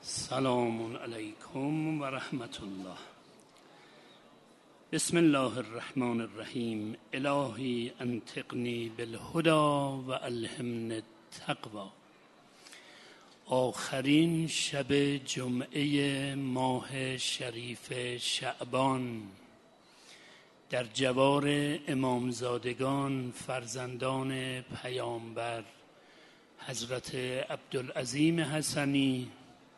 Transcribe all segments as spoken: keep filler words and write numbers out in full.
سلام علیکم و رحمت الله. بسم الله الرحمن الرحیم. الهی انطقنی بالهدی و الهمنی التقوی. آخرین شب جمعه ماه شریف شعبان در جوار امامزادگان فرزندان پیامبر حضرت عبدالعظیم حسنی،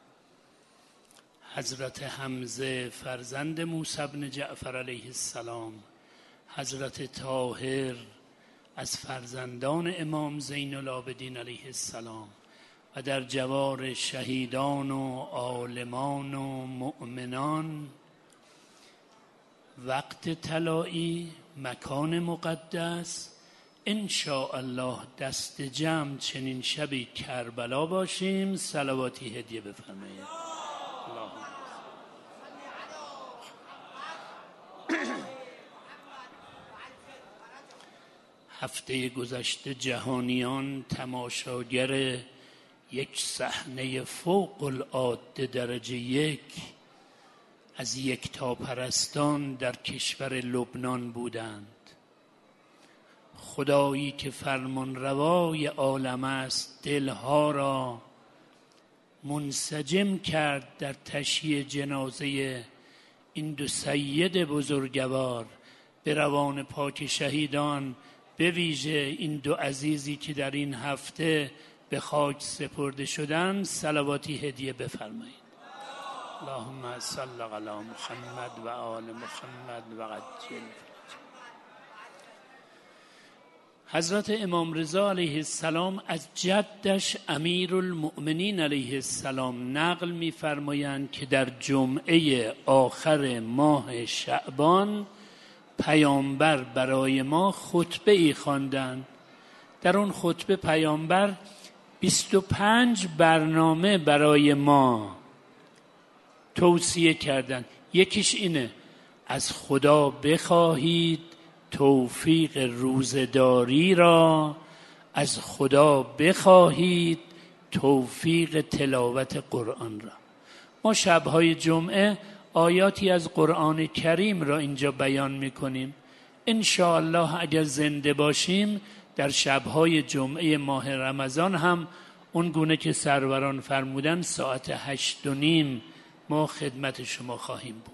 حضرت حمزه فرزند موسی بن جعفر علیه السلام، حضرت طاهر از فرزندان امام زین العابدین علیه السلام و در جوار شهیدان و عالمان و مؤمنان، وقت طلایی، مکان مقدس، ان شاء الله دست جمع چنین شبی کربلا باشیم. صلواتی هدیه بفرمایید. هفته گذشته جهانیان تماشاگر یک صحنه فوق العاده درجه یک از یکتاپرستان در کشور لبنان بودند. خدایی که فرمان روای عالم است دلها را منسجم کرد در تشییع جنازه این دو سید بزرگوار به روان پاک شهیدان، به ویژه این دو عزیزی که در این هفته به خاک سپرده شدند. صلواتی هدیه بفرمایید. اللهم صل علی محمد و آل محمد و عجل. حضرت امام رضا علیه السلام از جدش امیرالمؤمنین علیه السلام نقل می‌فرمایند که در جمعه آخر ماه شعبان پیامبر برای ما خطبه ای خواندند. در اون خطبه پیامبر بیست و پنج برنامه برای ما توصیه کردند. یکیش اینه: از خدا بخواهید توفیق روزداری را، از خدا بخواهید توفیق تلاوت قرآن را. ما شبهای جمعه آیاتی از قرآن کریم را اینجا بیان میکنیم. ان شاء الله اگر زنده باشیم در شبهای جمعه ماه رمضان هم اون گونه که سروران فرمودن ساعت هشت و نیم ما خدمت شما خواهیم بود.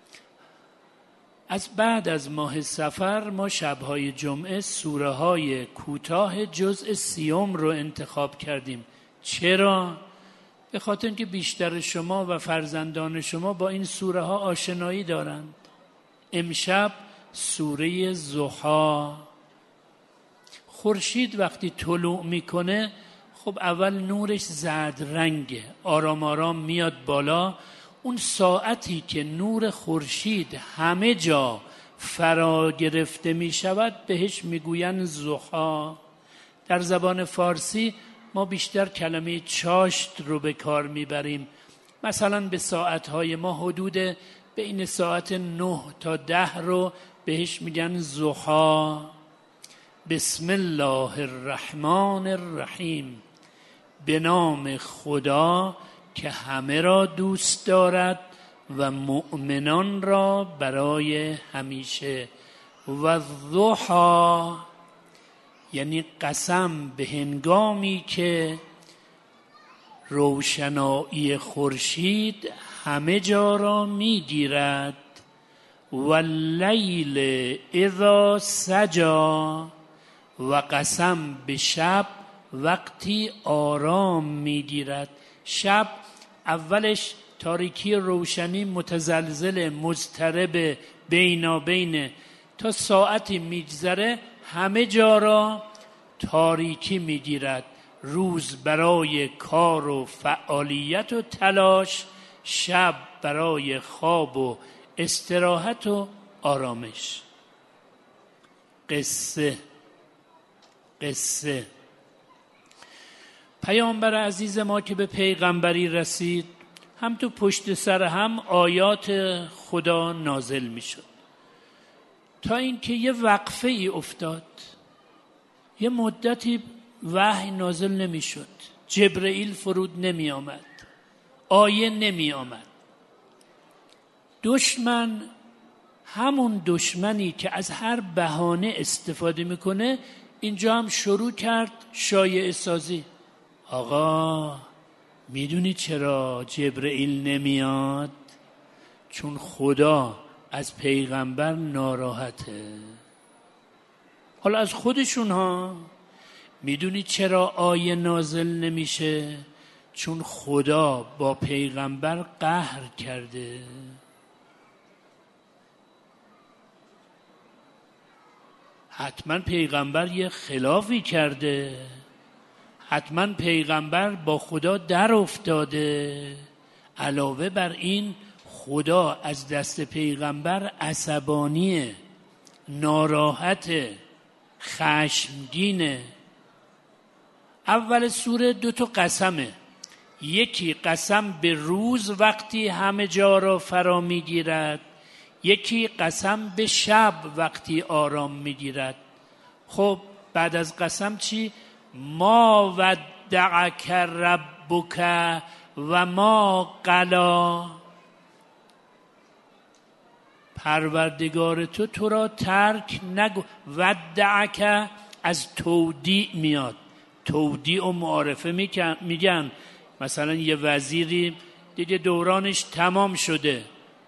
از بعد از ماه صفر ما شبهای جمعه سوره های کوتاه جزء سیوم رو انتخاب کردیم. چرا؟ به خاطر اینکه بیشتر شما و فرزندان شما با این سوره ها آشنایی دارند. امشب سوره ضحی. خورشید وقتی طلوع میکنه خب اول نورش زرد رنگه، آرام آرام میاد بالا. اون ساعتی که نور خورشید همه جا فرا گرفته می شود بهش میگوین ضحی. در زبان فارسی ما بیشتر کلمه چاشت رو به کار میبریم. مثلا به ساعتهای ما حدود بین ساعت نه تا ده رو بهش میگن ضحی. بسم الله الرحمن الرحیم. به نام خدا که همه را دوست دارد و مؤمنان را برای همیشه. و ضحی یعنی قسم به هنگامی که روشنایی خورشید همه جا را میگیرد. و اللیل اذا سجی، و قسم به شب وقتی آرام میگیرد. شب اولش تاریکی روشنی متزلزل مضطرب بینابینه، تا ساعتی میگذره همه جا را تاریکی میگیرد. روز برای کار و فعالیت و تلاش، شب برای خواب و استراحت و آرامش. قصه قصه پیامبر عزیز ما که به پیغمبری رسید، هم تو پشت سر هم آیات خدا نازل می شد، تا اینکه یه وقفه ای افتاد. یه مدتی وحی نازل نمی شد، جبرئیل فرود نمی آمد، آیه نمی آمد. دشمن همون دشمنی که از هر بهانه استفاده میکنه اینجا هم شروع کرد شایعه سازی. آقا میدونی چرا جبرئیل نمیاد؟ چون خدا از پیغمبر ناراحته. حالا از خودشون ها. میدونی چرا آیه نازل نمیشه؟ چون خدا با پیغمبر قهر کرده. حتما پیغمبر یه خلافی کرده، حتما پیغمبر با خدا در افتاده. علاوه بر این خدا از دست پیغمبر عصبانیه، ناراحته، خشمگینه. اول سوره دو تا قسمه. یکی قسم به روز وقتی همه جا را فرا میگیرد، یکی قسم به شب وقتی آرام میگیرد. خب بعد از قسم چی؟ ما ودعک ربک و ما قلا. پروردگار تو تو را ترک نگو. ودعک از تودیع میاد. تودیع و معارفه میگن. مثلا یه وزیری دیگه دورانش تمام شده،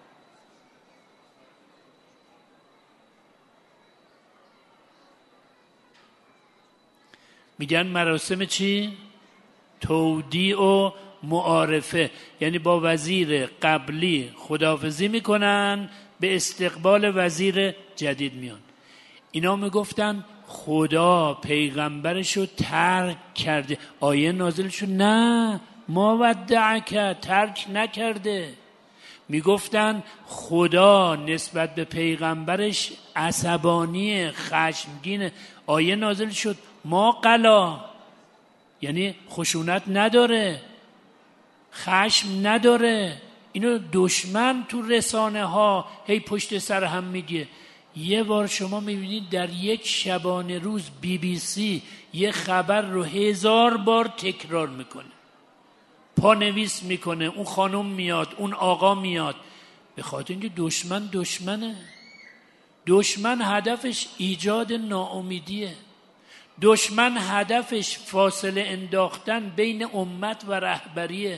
میگن مراسم چی؟ تودیع و معارفه. یعنی با وزیر قبلی خداحافظی میکنن، به استقبال وزیر جدید میان. اینا میگفتن خدا پیغمبرشو ترک کرده. آیه نازل شد نه، ما ودعک، ترک نکرده. میگفتن خدا نسبت به پیغمبرش عصبانی، خشمگینه. آیه نازل شد ما قلا، یعنی خشونت نداره، خشم نداره. اینو دشمن تو رسانه ها هی پشت سر هم میگه. یه بار شما میبینید در یک شبانه روز بی بی سی یه خبر رو هزار بار تکرار میکنه، پانویس میکنه، اون خانم میاد، اون آقا میاد، به خاطر اینکه دشمن دشمنه. دشمن هدفش ایجاد ناامیدیه. دشمن هدفش فاصله انداختن بین امت و رهبریه.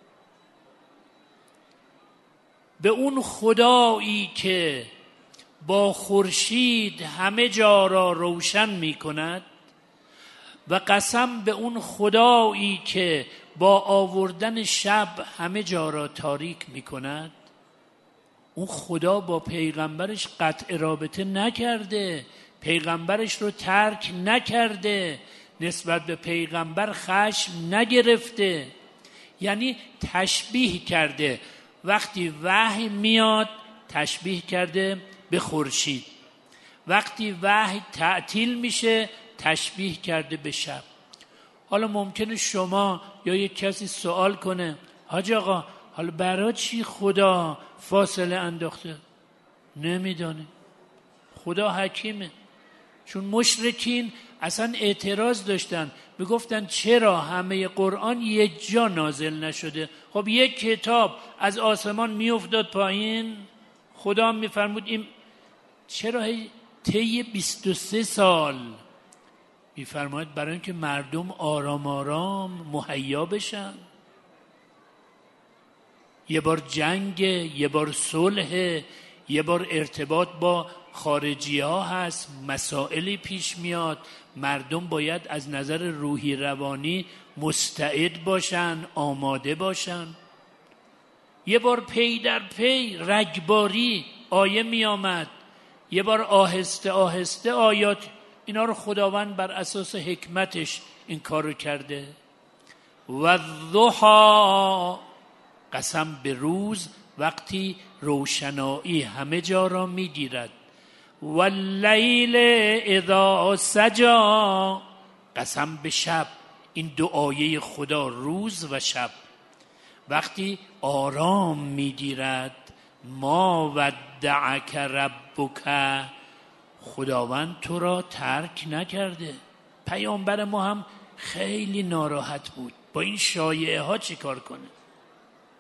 به اون خدایی که با خورشید همه جا را روشن می کند و قسم به اون خدایی که با آوردن شب همه جا را تاریک می کند. اون خدا با پیغمبرش قطع رابطه نکرده، پیغمبرش رو ترک نکرده، نسبت به پیغمبر خشم نگرفته. یعنی تشبیه کرده. وقتی وحی میاد تشبیه کرده به خورشید، وقتی وحی تعطیل میشه تشبیه کرده به شب. حالا ممکنه شما یا یک کسی سوال کنه حاج آقا حالا برای چی خدا فاصله انداخته؟ نمیدانه. خدا حکیمه. چون مشرکین اصلا اعتراض داشتن، میگفتن چرا همه قرآن یک جا نازل نشده؟ خب یک کتاب از آسمان میافتاد پایین، خدا میفرمود این چرا طی بیست و سه سال؟ میفرماید برای اینکه مردم آرام آرام مهیا بشن. یه بار جنگ، یه بار صلح، یه بار ارتباط با خارجی ها هست، مسائلی پیش میاد، مردم باید از نظر روحی روانی مستعد باشن، آماده باشن. یه بار پی در پی رگباری آیه می آمد، یه بار آهسته آهسته آیات. اینا رو خداوند بر اساس حکمتش این کار رو کرده. و الضحی، قسم به روز وقتی روشنایی همه جا را می گیرد. واللیل اذا سجا، قسم به شب. این دو آیه خدا روز و شب وقتی آرام میگیرد. ما ودعک ربک، خداوند تو را ترک نکرده. پیامبر ما هم خیلی ناراحت بود. با این شایعه ها چی کار کنه؟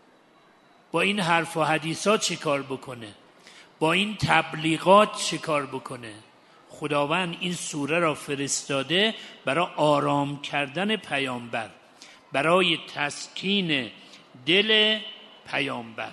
با این حرف و حدیثات چه کار بکنه؟ با این تبلیغات چه کار بکنه؟ خداوند این سوره را فرستاده برای آرام کردن پیامبر، برای تسکین دل پیامبر.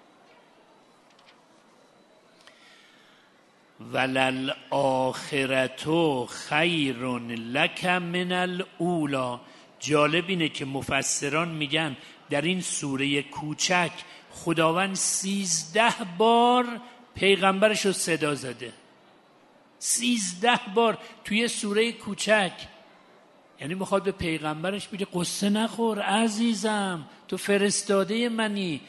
وللآخرة خیر لک من الاولی. جالب اینه که مفسران میگن در این سوره کوچک خداوند سیزده بار پیغمبرش رو صدا زده. سیزده بار توی سوره کوچک. یعنی میخواد به پیغمبرش بگه قصه نخور عزیزم، تو فرستاده منی.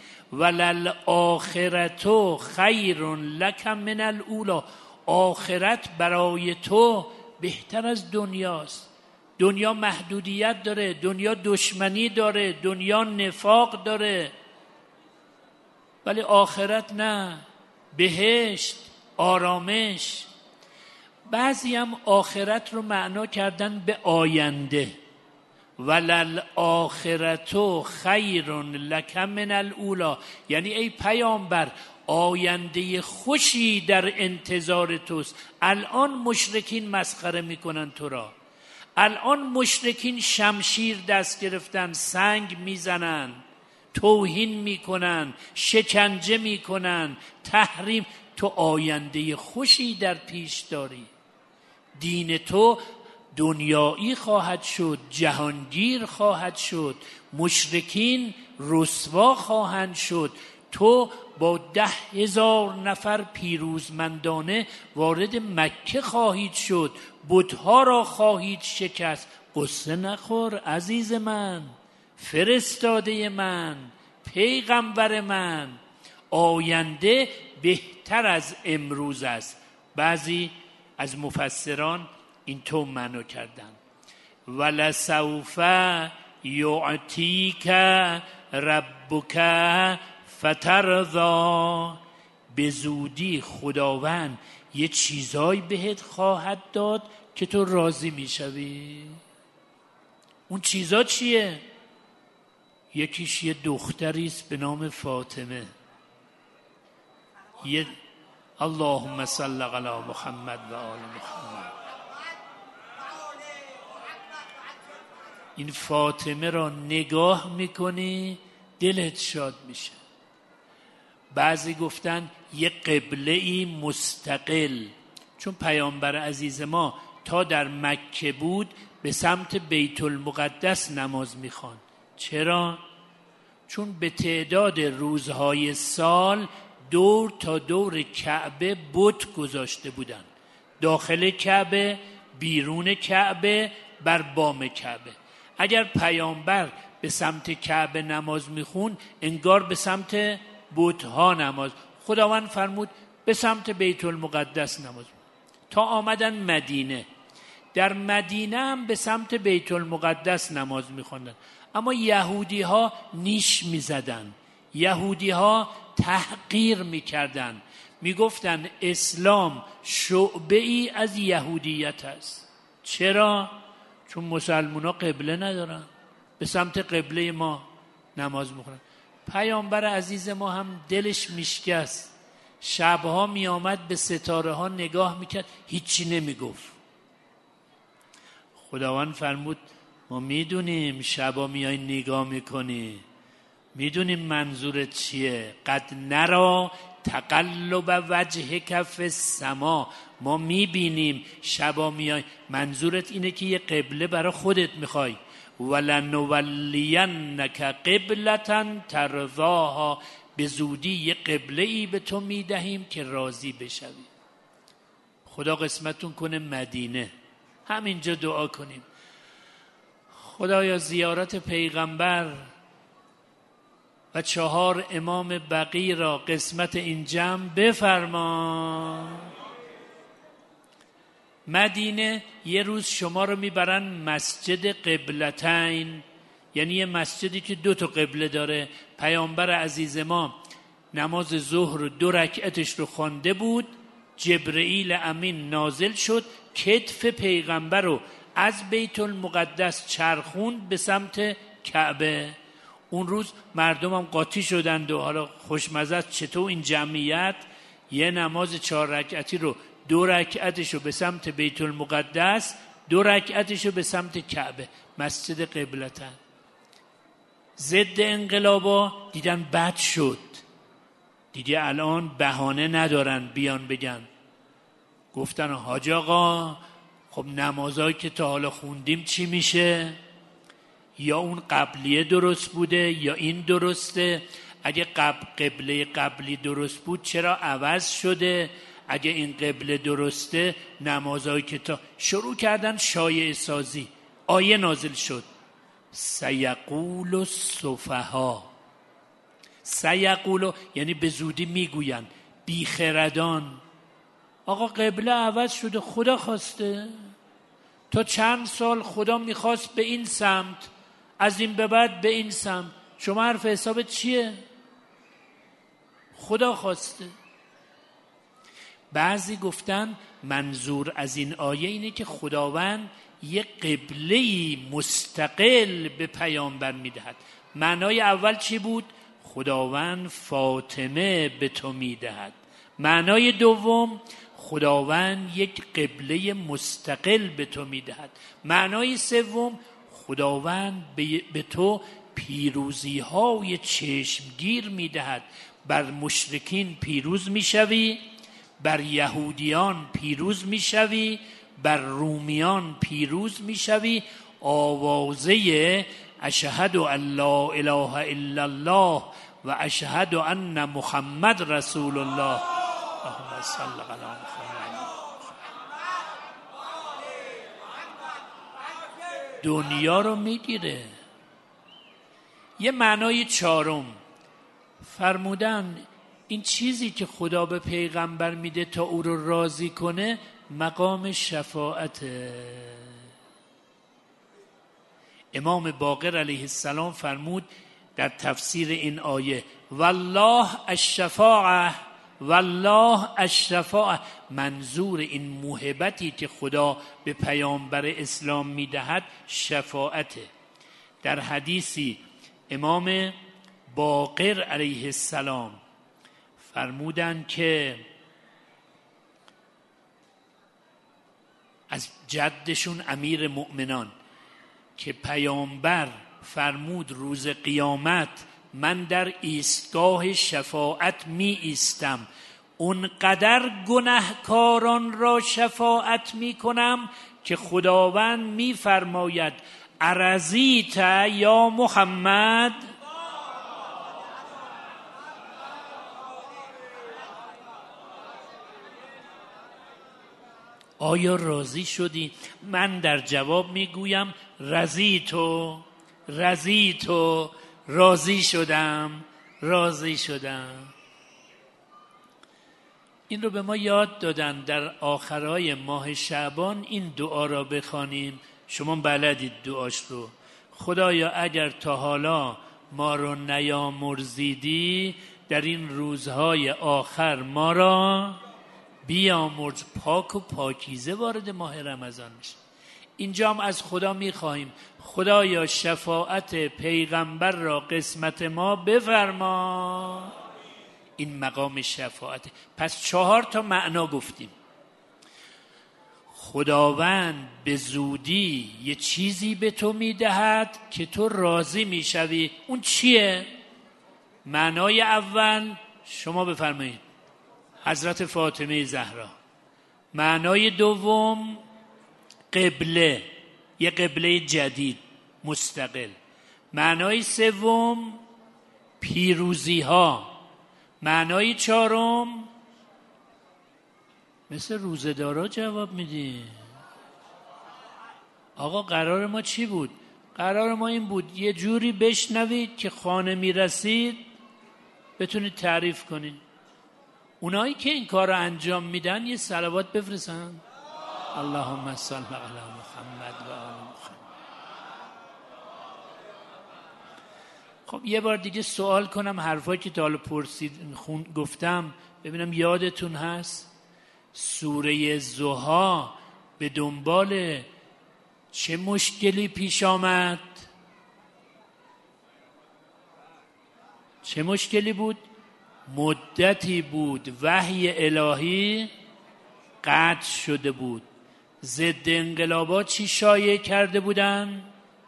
وللآخرة خیر لک من الاولی. آخرت برای تو بهتر از دنیاست. دنیا محدودیت داره، دنیا دشمنی داره، دنیا نفاق داره، ولی آخرت نه، بهشت، آرامش. بعضی هم آخرت رو معنا کردن به آینده. وللآخرة خیر لک من الاولی. یعنی ای پیامبر آینده خوشی در انتظار توست. الان مشرکین مسخره میکنن تو را، الان مشرکین شمشیر دست گرفتن، سنگ میزنن، توهین میکنن، شکنجه میکنن، تحریم. تو آینده خوشی در پیش داری. دین تو دنیایی خواهد شد، جهانگیر خواهد شد، مشرکین رسوا خواهند شد. تو با ده هزار نفر پیروزمندانه وارد مکه خواهید شد، بتها را خواهید شکست. قصه نخور عزیز من، فرستاده من، پیغمبر من. آینده بهتر از امروز است. بعضی از مفسران این تو معنی کردن. ولسوف یعطیک ربک فترضی. به زودی خداوند یه چیزایی بهت خواهد داد که تو راضی میشوی. اون چیزا چیه؟ یکیش یه دختری است به نام فاطمه. یه اللهم صل علی محمد و آل محمد. این فاطمه را نگاه میکنی دلت شاد میشه. بعضی گفتن یه قبله ای مستقل، چون پیامبر عزیز ما تا در مکه بود به سمت بیت المقدس نماز میخوان. چرا؟ چون به تعداد روزهای سال دور تا دور کعبه بت گذاشته بودن، داخل کعبه، بیرون کعبه، بر بام کعبه. اگر پیامبر به سمت کعبه نماز میخون انگار به سمت بت‌ها نماز. خداوند فرمود به سمت بیت المقدس نماز. تا آمدن مدینه، در مدینه هم به سمت بیت المقدس نماز میخوندن، اما یهودی ها نیش میزدن، یهودی ها تحقیر میکردن، میگفتن اسلام شعبه ای از یهودیت است. چرا؟ چون مسلمان ها قبله ندارن، به سمت قبله ما نماز میخونن. پیامبر عزیز ما هم دلش میشکست، شبها میآمد به ستاره ها نگاه میکرد، هیچی نمیگفت. خداوند فرمود ما میدونیم شبا میای نگاه میکنی، میدونیم منظورت چیه. قد نرا تقلب وجهک فی السما. ما میبینیم شبا میای، منظورت اینه که یه قبله برای خودت میخوای. ولنولینک قبلة ترضاها. به زودی یه قبله ای به تو میدهیم که راضی بشوی. خدا قسمتون کنه مدینه. همینجا دعا کنیم خدایا زیارت پیغمبر و چهار امام بقی را قسمت این جمع بفرما. مدینه یه روز شما رو میبرن مسجد قبلتین، یعنی یه مسجدی که دو تا قبله داره. پیامبر عزیز ما نماز ظهر دو رکعتش رو خوانده بود، جبرئیل امین نازل شد، کتف پیغمبر رو از بیت المقدس چرخوند به سمت کعبه. اون روز مردم هم قاطی شدند و حالا خوشمزه است چطور این جمعیت یه نماز چهار رکعتی رو دو رکعتش رو به سمت بیت المقدس، دو رکعتش رو به سمت کعبه مسجد قبلتن. ضد انقلابا دیدن بد شد، دیگه الان بهانه ندارن بیان بگن. گفتن حاج آقا خب نمازایی که تا حالا خوندیم چی میشه؟ یا اون قبلیه درست بوده یا این درسته؟ اگه قبل قبله قبلی درست بود چرا عوض شده؟ اگه این قبله درسته نمازایی که تا شروع کردن شایعه سازی. آیه نازل شد سیقول السفها، سیقول یعنی به زودی میگوین بیخردان. آقا قبله عوض شده، خدا خواسته. تا چند سال خدا میخواست به این سمت، از این به بعد به این سمت. شما حرف حسابت چیه؟ خدا خواسته. بعضی گفتن منظور از این آیه اینه که خداوند یک قبله مستقل به پیامبر میدهد. معنای اول چی بود؟ خداوند فاطمه به تو میدهد. معنای دوم خداوند یک قبله مستقل به تو میدهد. معنای سوم خداوند به تو پیروزی های چشمگیر میدهد. بر مشرکین پیروز میشوی، بر یهودیان پیروز میشوی، بر رومیان پیروز میشوی. آوازه اشهد ان لا اله الا الله و اشهد ان محمد رسول الله. اللهم صل علی محمد. دنیا رو میگیره. یه معنای چهارم فرمودن این چیزی که خدا به پیغمبر میده تا او رو راضی کنه مقام شفاعته. امام باقر علیه السلام فرمود در تفسیر این آیه والله الشفاعه، والله الشفاعه، منظور این موهبتی که خدا به پیامبر اسلام میدهد شفاعته. در حدیثی امام باقر علیه السلام فرمودند که از جدشون امیر مؤمنان که پیامبر فرمود روز قیامت من در ایستگاه شفاعت می ایستم، اونقدر گناهکاران را شفاعت می کنم که خداوند می فرماید ارضیت یا محمد. آیا راضی شدی؟ من در جواب میگویم رضیتو، رضیتو، راضی شدم، راضی شدم. این رو به ما یاد دادن در آخرای ماه شعبان این دعا را بخوانیم. شما بلدید دعاش رو. خدایا اگر تا حالا ما رو نیامرزیدی در این روزهای آخر ما را بیامرز. پاک و پاکیزه وارد ماه رمضان میشه. اینجا هم از خدا میخواهیم خدایا شفاعت پیغمبر را قسمت ما بفرما. این مقام شفاعت. پس چهار تا معنا گفتیم. خداوند به زودی یه چیزی به تو میدهد که تو راضی میشوی. اون چیه؟ معنای اول شما بفرمایید حضرت فاطمه زهرا. معنای دوم قبله، یه قبله جدید مستقل. معنای سوم پیروزی ها. معنای چهارم مثل روزه‌دارا جواب میدی. آقا قرار ما چی بود؟ قرار ما این بود یه جوری بشنوید که خانه میرسید بتونید تعریف کنید. اونایی که این کار رو انجام میدن یه صلوات بفرستن. اللهم صل علی محمد و آل محمد. خب یه بار دیگه سوال کنم حرفایی که تا حالا پرسید خون گفتم ببینم یادتون هست. سوره ضحی به دنبال چه مشکلی پیش آمد؟ چه مشکلی بود؟ مدتی بود وحی الهی قطع شده بود. ضد انقلابات چی شایع کرده بودن؟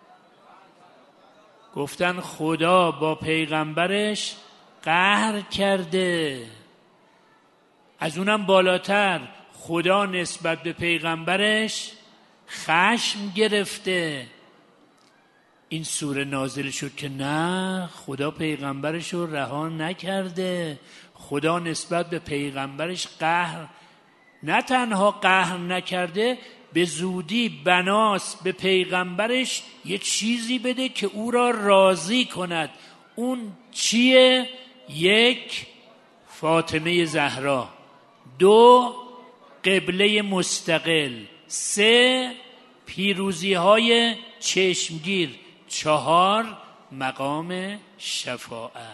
گفتن خدا با پیغمبرش قهر کرده. از اونم بالاتر خدا نسبت به پیغمبرش خشم گرفته. این سوره نازل شد که نه، خدا پیغمبرش رو رها نکرده. خدا نسبت به پیغمبرش قهر، نه تنها قهر نکرده، به زودی بناس به پیغمبرش یه چیزی بده که او را راضی کند. اون چیه؟ یک، فاطمه زهرا. دو، قبله مستقل. سه، پیروزی های چشمگیر. چهار، مقام شفاعت.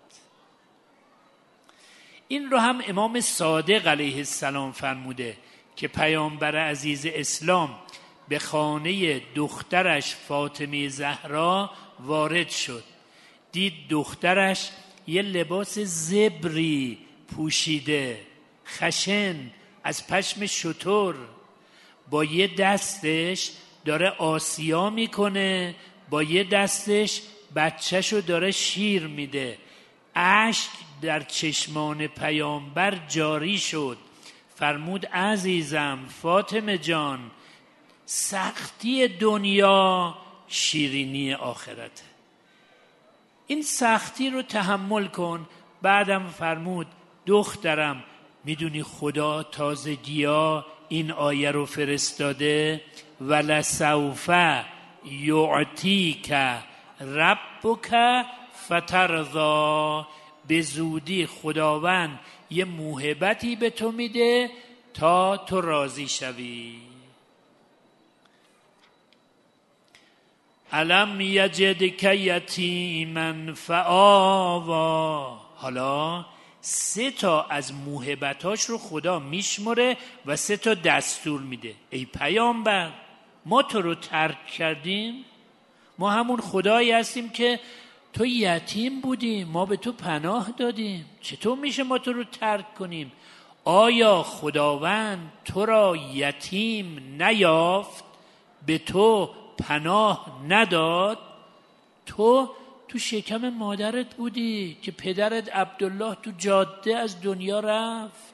این رو هم امام صادق علیه السلام فرموده که پیامبر عزیز اسلام به خانه دخترش فاطمه زهرا وارد شد. دید دخترش یه لباس زبری پوشیده، خشن، از پشم شتر، با یه دستش داره آسیا میکنه، با یه دستش بچهشو داره شیر میده. اشک در چشمان پیامبر جاری شد. فرمود عزیزم فاطمه جان، سختی دنیا شیرینی آخرته. این سختی رو تحمل کن. بعدم فرمود دخترم، میدونی خدا تازگیا این آیه رو فرستاده، ولسوف یعطیک ربک فترضی. به زودی خداوند یه موهبتی به تو میده تا تو راضی شوی. الم یجدک یتیما فآوی. حالا سه تا از موهبتاش رو خدا میشمره و سه تا دستور میده. ای پیامبر، ما تو رو ترک کردیم؟ ما همون خدایی هستیم که تو یتیم بودی، ما به تو پناه دادیم. چطور میشه ما تو رو ترک کنیم؟ آیا خداوند تو را یتیم نیافت، به تو پناه نداد؟ تو تو شکم مادرت بودی که پدرت عبدالله تو جاده از دنیا رفت.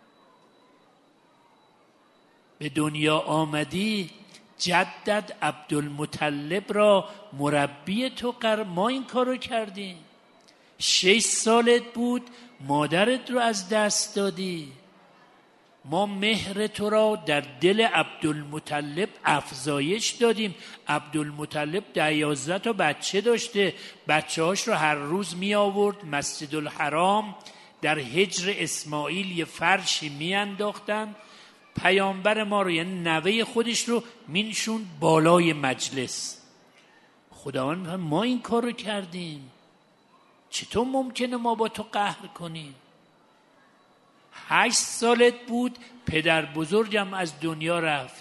به دنیا آمدی، جدد عبدالمطلب را مربی تو قرار، ما این کارو کردیم. شش سالت بود مادرت رو از دست دادی. ما مهر تو را در دل عبدالمطلب افزایش دادیم. عبدالمطلب دوازده تا بچه داشته، بچه هاش رو هر روز می آورد مسجد الحرام، در حجر اسماعیل یه فرشی می انداختن. پیامبر ما رو، یعنی نوه خودش رو، مینشون بالای مجلس. خداوند میگه ما این کار رو کردیم، چطور ممکنه ما با تو قهر کنیم؟ هشت سالت بود پدر بزرگم از دنیا رفت.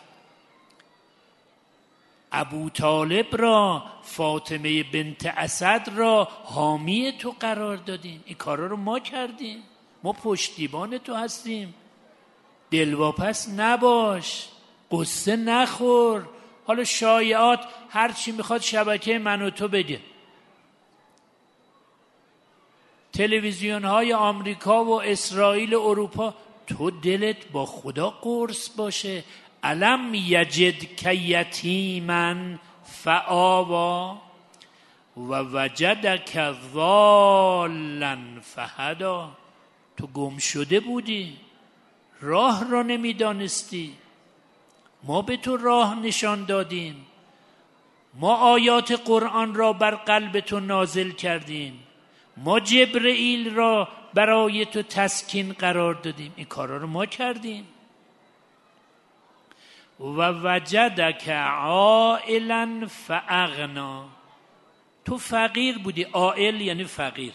ابو طالب را، فاطمه بنت اسد را حامی تو قرار دادیم. این کارا رو ما کردیم، ما پشتیبان تو هستیم. دلواپس نباش، قصه نخور. حالا شایعات هر چی میخواد شبکه من و تو بگه. تلویزیون های آمریکا و اسرائیل و اروپا، تو دلت با خدا قرص باشه. الم یجدک یتیما فآوی و وجدک ضالا فهدی. تو گم شده بودی، راه را نمیدانستی، ما به تو راه نشان دادیم. ما آیات قرآن را بر قلب تو نازل کردیم. ما جبرئیل را برای تو تسکین قرار دادیم. این کارا رو ما کردیم. و وجدک عائلا فاغنا. تو فقیر بودی. عائل یعنی فقیر.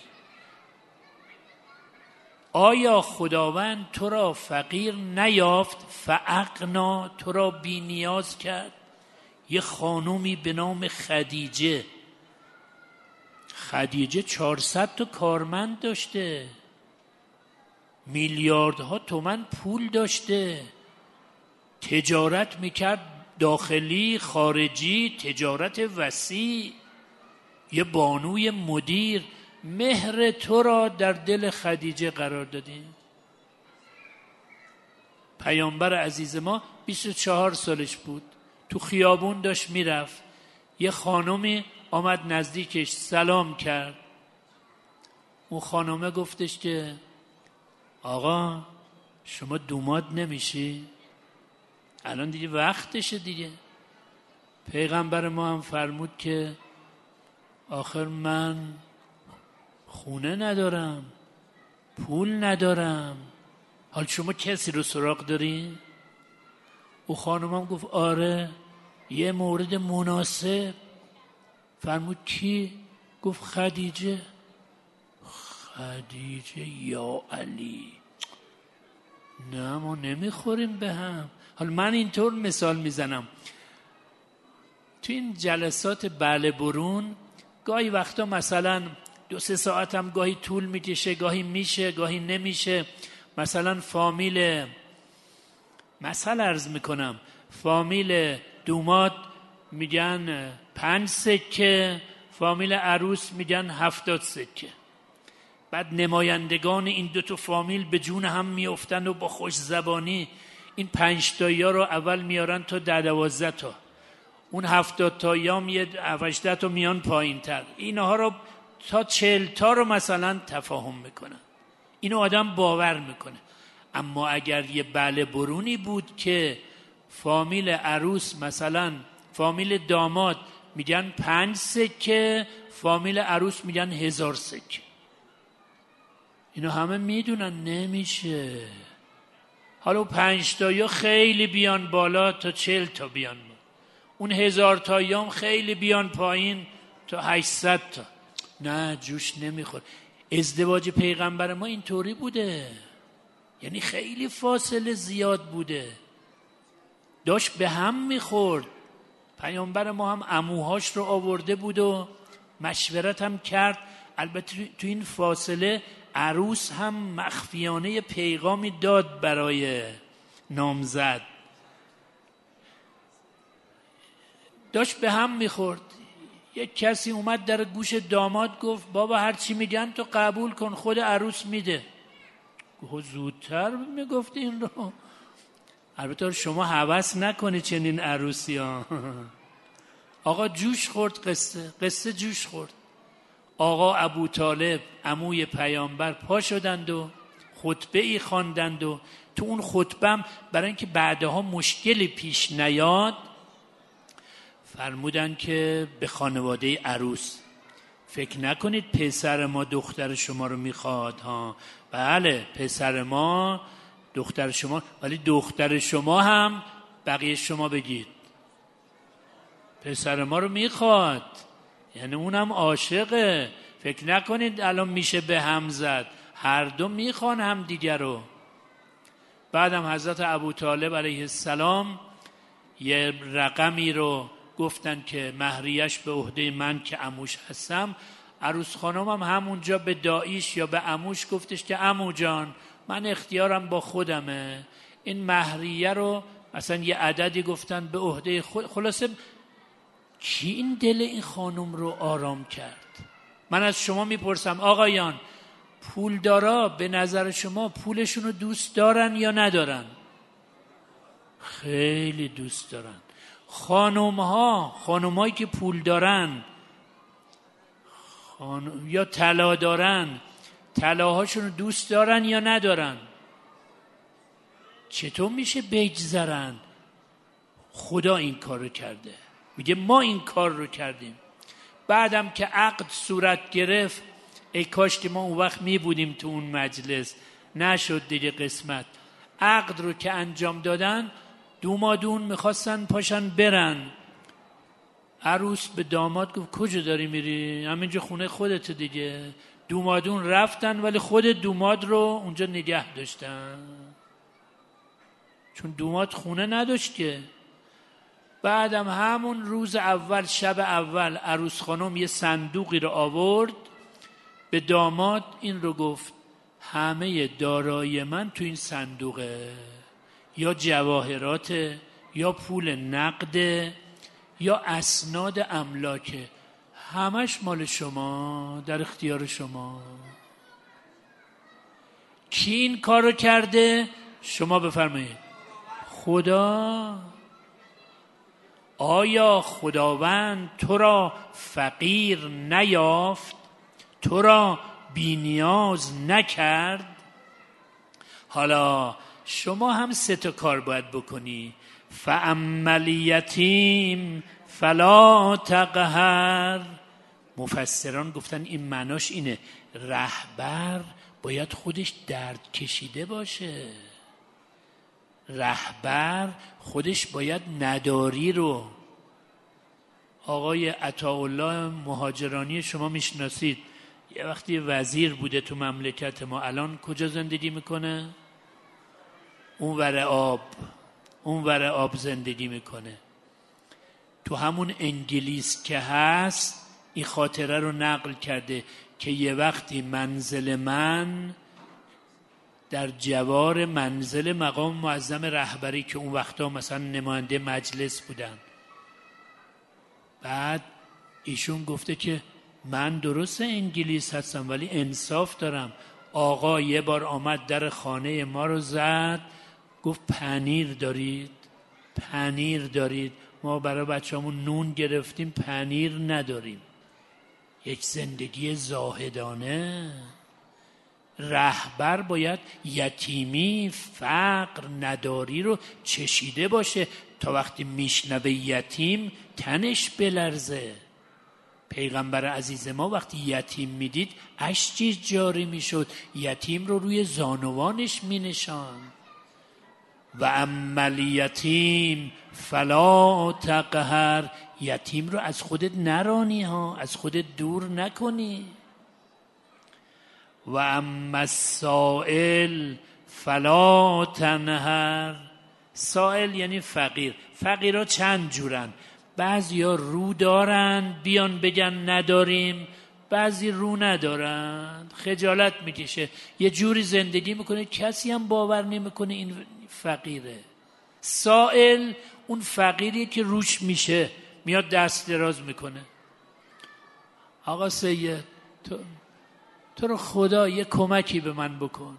آیا خداوند تو را فقیر نیافت؟ فاغنا، تو را بی نیاز کرد. یه خانومی به نام خدیجه، خدیجه چهارصد تا کارمند داشته، میلیاردها تومن پول داشته، تجارت میکرد، داخلی خارجی، تجارت وسیع، یه بانوی مدیر. مهر تو را در دل خدیجه قرار دادیم. پیامبر عزیز ما بیست و چهار سالش بود، تو خیابون داشت میرفت، یه خانومی آمد نزدیکش سلام کرد. اون خانومه گفتش که آقا شما دوماد نمیشی؟ الان دیگه وقتشه دیگه. پیغمبر ما هم فرمود که آخر من خونه ندارم، پول ندارم، حال شما کسی رو سراغ داری؟ او خانومم گفت آره، یه مورد مناسب. فرمود کی؟ گفت خدیجه. خدیجه یا علی، نه ما نمیخوریم به هم. حال من اینطور مثال میزنم، تو این جلسات بله برون گاهی وقتا مثلا دو سه ساعت هم گاهی طول میکشه، گاهی میشه گاهی نمیشه. مثلا فامیل، مثلا عرض میکنم، فامیل دوماد میگن پنج سکه، فامیل عروس میگن هفتاد سکه. بعد نمایندگان این دو تا فامیل به جون هم میافتن و با خوش زبانی این پنج تایی ها رو اول میارن تا ده دوازده تا، اون هفتاد تایی هم یه هشده تا میان پایین تر، اینها رو تا چهل تا رو مثلا تفاهم میکنن. اینو آدم باور میکنه. اما اگر یه بله برونی بود که فامیل عروس مثلا فامیل داماد میگن پنج سکه، فامیل عروس میگن هزار سکه، اینو همه میدونن، نمیشه. حالا پنج تایی خیلی بیان بالا تا چهل تا بیان بالا، اون هزار تایی هم خیلی بیان پایین تا هشتصد تا. نه جوش نمیخور. ازدواج پیغمبر ما اینطوری بوده، یعنی خیلی فاصله زیاد بوده، داشت به هم میخورد. پیامبر ما هم عموهاش رو آورده بود و مشورت هم کرد. البته تو این فاصله عروس هم مخفیانه پیغامی داد برای نامزد، داشت به هم میخورد. یک کسی اومد در گوش داماد گفت بابا هر چی میگن تو قبول کن، خود عروس میده. گفت زودتر میگفت این رو. البته شما هوس نکنی چنین عروسی ها. آقا جوش خورد، قصه قصه جوش خورد. آقا ابو طالب عموی پیامبر پا شدند و خطبه ای خواندند و تو اون خطبه برای اینکه بعدها مشکلی پیش نیاد فرمودن که به خانواده عروس فکر نکنید پسر ما دختر شما رو میخواد ها. بله پسر ما دختر شما، ولی دختر شما هم بقیه شما بگید پسر ما رو میخواد، یعنی اونم عاشقه. فکر نکنید الان میشه به هم زد، هر دو میخوان هم دیگر رو. بعدم حضرت ابو طالب علیه السلام یه رقمی رو گفتن که مهریش به عهده من که عموش هستم. عروس خانم هم همونجا به داییش یا به عموش گفتش که عمو جان من اختیارم با خودمه، این مهریه رو مثلا یه عددی گفتن به عهده خود. خلاصه کی این دل این خانم رو آرام کرد؟ من از شما میپرسم آقایان، پولدارا به نظر شما پولشون رو دوست دارن یا ندارن؟ خیلی دوست دارن. خانم ها، خانم هایی که پول دارن خانم... یا طلا دارن، طلاهاشون رو دوست دارن یا ندارن؟ چطور میشه بگذرن؟ خدا این کار رو کرده، میگه ما این کار رو کردیم. بعدم که عقد صورت گرفت، ای کاش که ما اون وقت می بودیم تو اون مجلس، نشد دیگه قسمت. عقد رو که انجام دادن، دومادون میخواستن پاشن برن. عروس به داماد گفت کجا داری میری؟ همینجا خونه خودت دیگه. دومادون رفتن ولی خود دوماد رو اونجا نگه داشتن، چون دوماد خونه نداشت که. بعدم همون روز اول، شب اول، عروس خانم یه صندوقی رو آورد به داماد، این رو گفت همه دارایی من تو این صندوقه، یا جواهرات، یا پول نقد، یا اسناد املاکه، همش مال شما، در اختیار شما. کی این کار رو کرده؟ شما بفرمایید. خدا. آیا خداوند تو را فقیر نیافت؟ تو را بی‌نیاز نکرد؟ حالا شما هم سه تا کار باید بکنی. فاما الیتیم فلا تقهر. مفسران گفتن این معناش اینه، رهبر باید خودش درد کشیده باشه. رهبر خودش باید نداری رو. آقای عطاالله مهاجرانی شما میشناسید، یه وقتی وزیر بوده تو مملکت ما، الان کجا زندگی میکنه؟ اون ور آب، اون ور آب زندگی میکنه. تو همون انگلیس که هست این خاطره رو نقل کرده که یه وقتی منزل من در جوار منزل مقام معظم رهبری که اون وقتا مثلا نماینده مجلس بودن، بعد ایشون گفته که من درست انگلیس هستم ولی انصاف دارم. آقا یه بار آمد در خانه ما رو زد، گفت پنیر دارید؟ پنیر دارید؟ ما برای بچه‌مون نون گرفتیم، پنیر نداریم. یک زندگی زاهدانه. رهبر باید یتیمی، فقر، نداری رو چشیده باشه تا وقتی میشنوه یتیم تنش بلرزه. پیغمبر عزیز ما وقتی یتیم میدید اشکی جاری میشد، یتیم رو روی زانوانش مینشان. و اما الیتیم فلا تقهر. یتیم رو از خودت نرانی ها، از خودت دور نکنی. و اما السائل فلا تنهر. سائل یعنی فقیر. فقیرها چند جورن، بعضی ها رو دارن بیان بگن نداریم، بعضی رو ندارن خجالت میکشه، یه جوری زندگی میکنه کسی هم باور نمیکنه این فقیره. سائل اون فقیری که روش میشه، میاد دست دراز میکنه. آقا سید تو تو رو خدا یه کمکی به من بکن.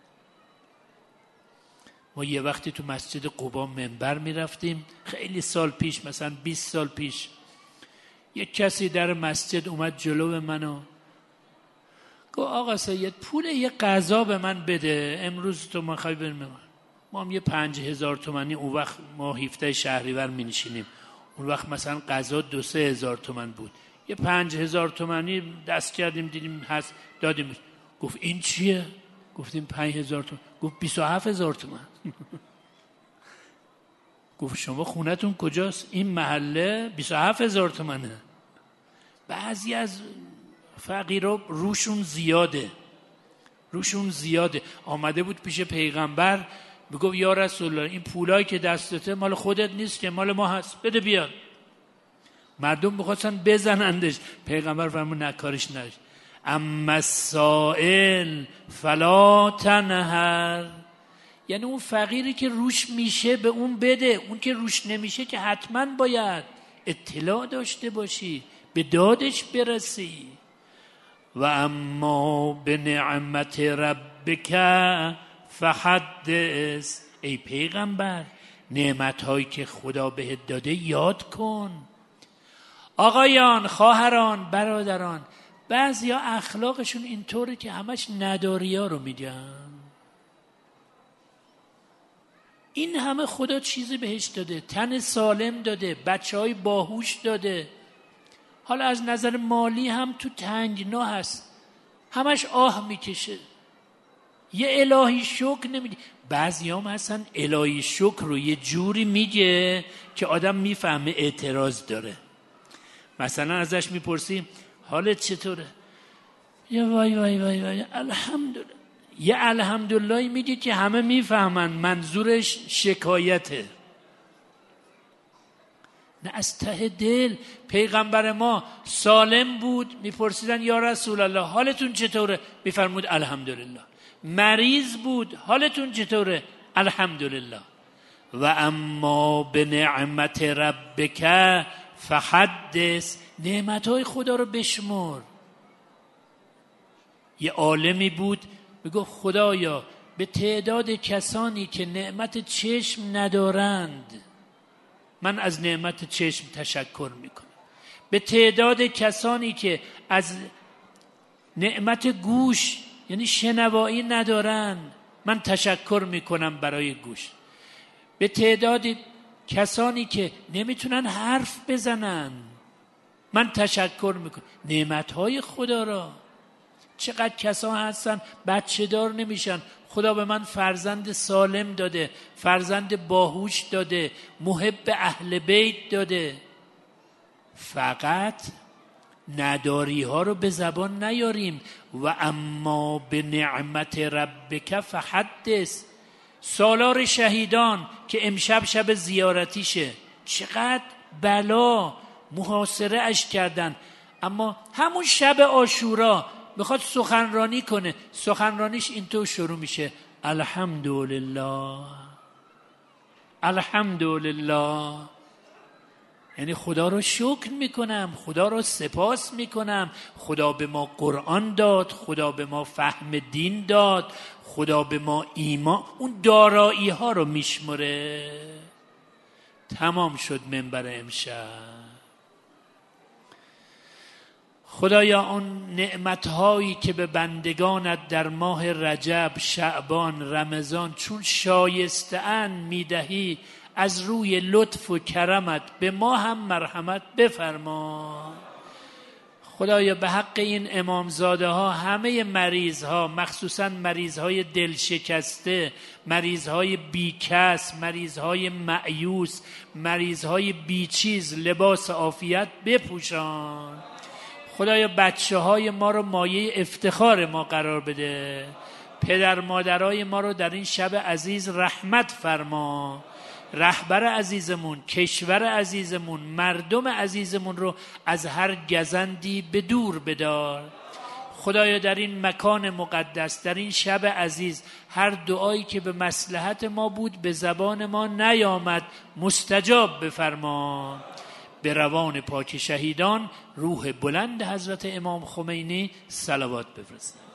ما یه وقتی تو مسجد قبا منبر میرفتیم، خیلی سال پیش، مثلا بیست سال پیش، یک کسی در مسجد اومد جلو منو گفت آقا سید پول یه غذا به من بده، امروز تو ما خواهی بریم. ما هم یه پنج هزار تومنی، اون وقت ما هفته شهریور می نشینیم، اون وقت مثلا غذا دو سه هزار تومن بود، یه پنج هزار تومنی دست کردیم دیدیم هست دادیم. گفت این چیه؟ گفتیم پنج هزار تومن. گفت بیست و هفت هزار تومن. گفت شما خونتون کجاست؟ این محله بیست و هفت هزار تومنه. بعضی از فقیرها روشون زیاده، روشون زیاده. آمده بود پیش پیغمبر میگفت یا رسول الله این پولایی که دستته مال خودت نیست که مال ما هست، بده بیاد. مردم میخواستن بزنندش، پیغمبر فرمود نه کارش نش. اما السائل فلا تنهر. یعنی اون فقیری که روش میشه به اون بده، اون که روش نمیشه که حتما باید اطلاع داشته باشی، به دادش برسی. و اما به نعمت ربک فحدث. ای پیغمبر نعمتهایی که خدا بهت داده یاد کن. آقایان، خواهران، برادران، بعضیا اخلاقشون اینطوره که همش نداری ها رو میگن. این همه خدا چیزی بهش داده، تن سالم داده، بچه های باهوش داده، حالا از نظر مالی هم تو تنگنا هست، همش آه میکشه، یه الهی شکر نمیگه. بعضی هم هستن الهی شکر رو یه جوری میگه که آدم میفهمه اعتراض داره. مثلا ازش میپرسی حالت چطوره؟ یه وای وای وای وای الحمدلله. یه الحمدلله میگه که همه میفهمن منظورش شکایته. نه از ته دل. پیغمبر ما سالم بود، میپرسیدن یا رسول الله حالتون چطوره؟ میفرمود الحمدلله. مریض بود، حالتون چطوره؟ الحمدلله. و اما به نعمت ربک فحدث، نعمتهای خدا رو بشمر. یه عالمی بود میگفت خدایا به تعداد کسانی که نعمت چشم ندارند من از نعمت چشم تشکر میکنم، به تعداد کسانی که از نعمت گوش یعنی شنوایی ندارند من تشکر میکنم برای گوش، به تعداد کسانی که نمیتونن حرف بزنن من تشکر میکنم. نعمتهای خدا را چقدر کسا هستن بچه دار نمیشن، خدا به من فرزند سالم داده، فرزند باهوش داده، محب اهل بیت داده. فقط نداری ها رو به زبان نیاریم. و اما به نعمت ربک فحدث. سالار شهیدان که امشب شب زیارتیشه، چقدر بلا محاصره اش کردن، اما همون شب عاشورا میخواد سخنرانی کنه، سخنرانیش اینطور شروع میشه الحمدلله الحمدلله، یعنی خدا رو شکر میکنم، خدا رو سپاس میکنم، خدا به ما قرآن داد، خدا به ما فهم دین داد، خدا به ما ایمان، اون دارایی ها رو میشمره. تمام شد منبر امشب. خدایا اون نعمتهایی که به بندگانت در ماه رجب، شعبان، رمضان چون شایسته ان میدهی، از روی لطف و کرمت به ما هم مرحمت بفرما. خدایا به حق این امامزاده ها، همه مریض ها، مخصوصا مریض های دل شکسته، مریض های بیکس، مریض های مایوس، مریض های بیچیز، لباس عافیت بپوشان. خدایا بچه های ما رو مایه افتخار ما قرار بده، پدر مادرای ما رو در این شب عزیز رحمت فرما، رهبر عزیزمون، کشور عزیزمون، مردم عزیزمون رو از هر گزندی به دور بدار. خدایا در این مکان مقدس، در این شب عزیز، هر دعایی که به مصلحت ما بود به زبان ما نیامد مستجاب بفرما. به روان پاک شهیدان، روح بلند حضرت امام خمینی صلوات بفرستید.